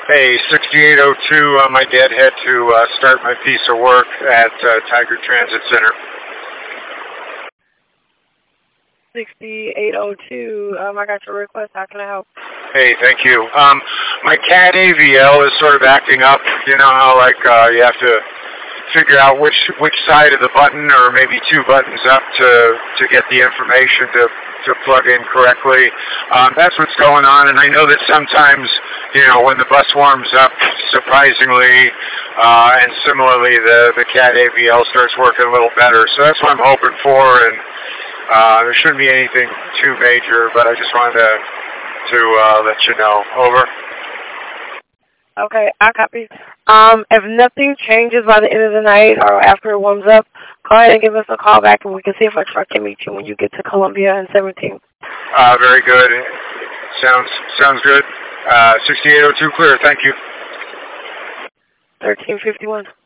Hey, 6802, my dad had to start my piece of work at Tiger Transit Center. 6802, I got your request. How can I help? Hey, thank you. My CAT AVL is sort of acting up. You know how, like, you have to figure out which side of the button or maybe two buttons up to get the information to plug in correctly. That's what's going on, and I know that sometimes, you know, when the bus warms up, surprisingly, and similarly, the CAT AVL starts working a little better. So that's what I'm hoping for, and there shouldn't be anything too major, but I just wanted to let you know. Over. Okay, I copy. If nothing changes by the end of the night or after it warms up, go ahead and give us a call back, and we can see if our truck can meet you when you get to Columbia and 17th. Very good. Sounds good. 6802 clear. Thank you. 1351.